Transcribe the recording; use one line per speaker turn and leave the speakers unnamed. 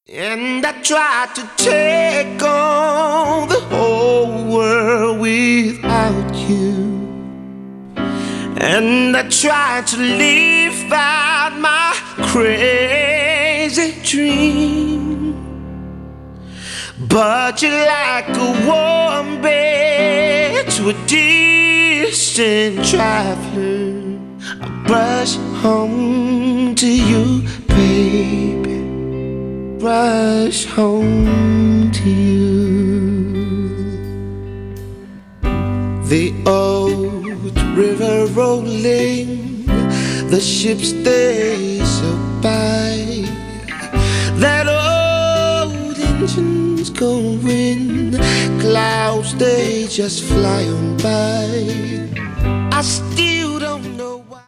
And I tried to take on the whole world without you. And I tried to live out my crazy dream. But you're like a warm bed to a distant traveler. I rush home to you, baby. Rush home to you. The old river rolling, the ships they sail by, that old engine's going, clouds they just fly on by. I still